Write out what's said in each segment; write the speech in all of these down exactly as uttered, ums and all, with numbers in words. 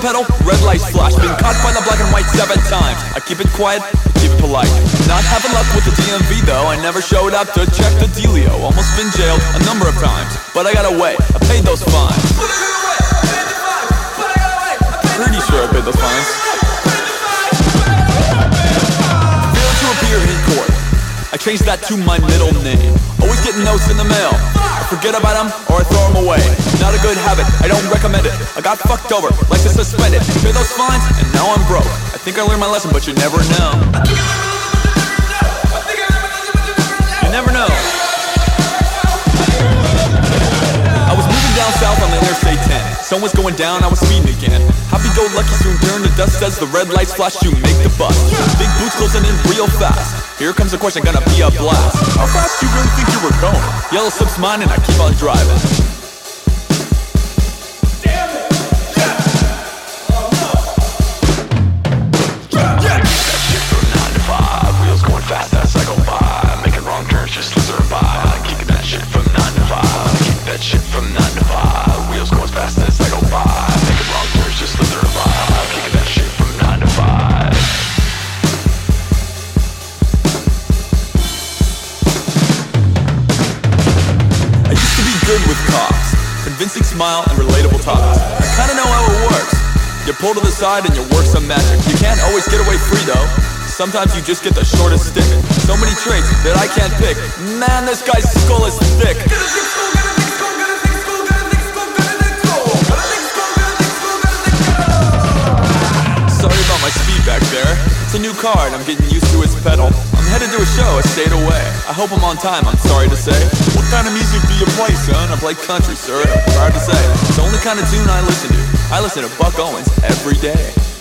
the pedal, red lights flash. Been caught by the black and white seven times. I keep it quiet, keep it polite. Not having luck with the D M V though. I never showed up to check the dealio. Almost been jailed a number of times, but I got away. I paid those fines. Pretty sure I paid those fines. Failed to appear in court. I changed that to my middle name. Always getting notes in the mail. I forget about them or I throw them away. Not a good habit, I don't recommend it. I got fucked over, like to suspend it. Pay those fines and now I'm broke. I think I learned my lesson, but you never know. You never know. I was moving down south on the Interstate ten. Sun was going down, I was speeding again. Happy-go-lucky soon turned to dust as the red lights flash you make the bus. Big boots closing in real fast. Here comes the question, gonna be a blast. How fast do you really think you were going? Yellow slips mine and I keep on driving. Damn it! Yeah. Oh no! Yeah. Yeah. That shit from nine to five. Wheels going fast as I go by. Making wrong turns just slithering by. Keeping that shit from nine to five. Keep that shit from nine to five. Wheels going fast as I go by. Making wrong turns just slithering by. Keeping that shit from nine to five. Good with cops, convincing smile and relatable talks. I kinda know how it works. You pull to the side and you work some magic. You can't always get away free though. Sometimes you just get the shortest stick. So many traits that I can't pick. Man, this guy's skull is thick. Sorry about my speed back there. It's a new car and I'm getting used to its pedal. I'm headed to a show, I stayed away. I hope I'm on time, I'm sorry to say. What kind of music do you play, son? I play country, sir, I'm proud to say. It's the only kind of tune I listen to. I listen to Buck Owens every day.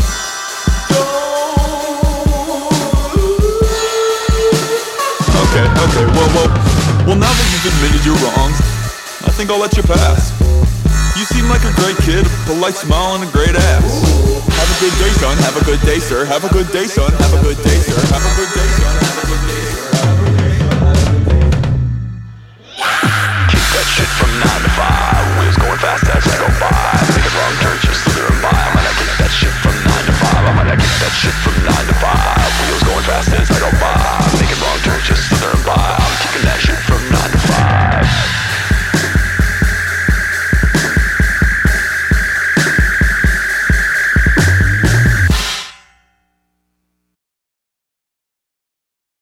Okay, okay, well, well, well now that you've admitted your wrongs, I think I'll let you pass. You seem like a great kid, a polite smile and a great ass. Have a good day, son, have a good day, sir. Have a good day, son, have a good day, sir.